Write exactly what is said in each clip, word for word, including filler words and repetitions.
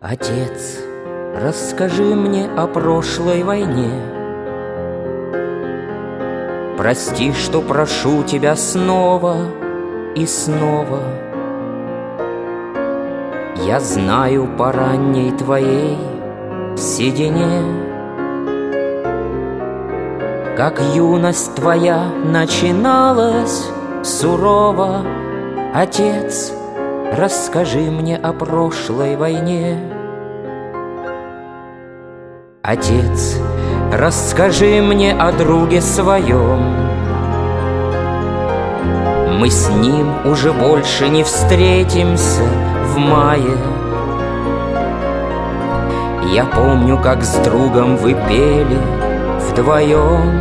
Отец, расскажи мне о прошлой войне. Прости, что прошу тебя снова и снова. Я знаю по ранней твоей седине, как юность твоя начиналась сурово. Отец, расскажи мне о прошлой войне. Отец, расскажи мне о друге своем. Мы с ним уже больше не встретимся в мае. Я помню, как с другом вы пели вдвоем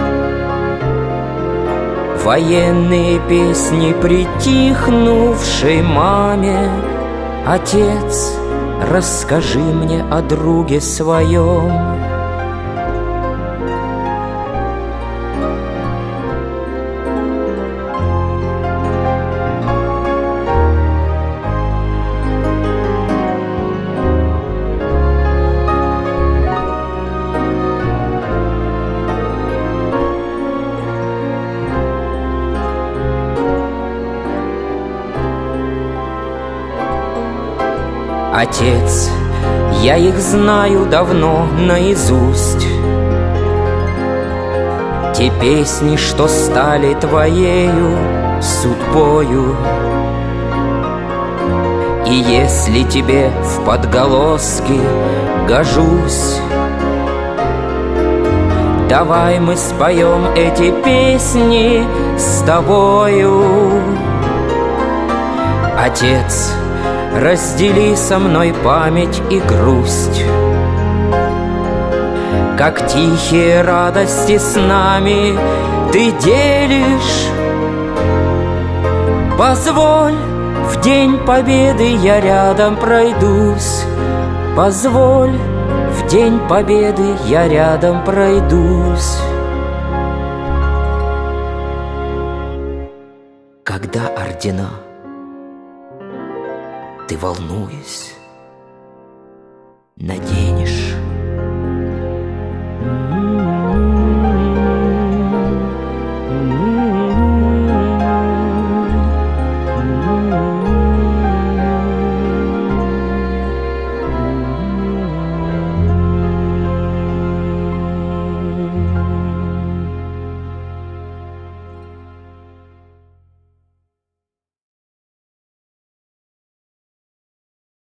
военные песни притихнувшей маме. Отец, расскажи мне о друге своем. Отец, я их знаю давно наизусть, те песни, что стали твоею судьбою. И если тебе в подголоски гожусь, давай мы споем эти песни с тобою. Отец, раздели со мной память и грусть, как тихие радости с нами ты делишь. Позволь, в день победы я рядом пройдусь. Позволь, в день победы я рядом пройдусь. Когда ордена, ты, волнуясь, надеюсь.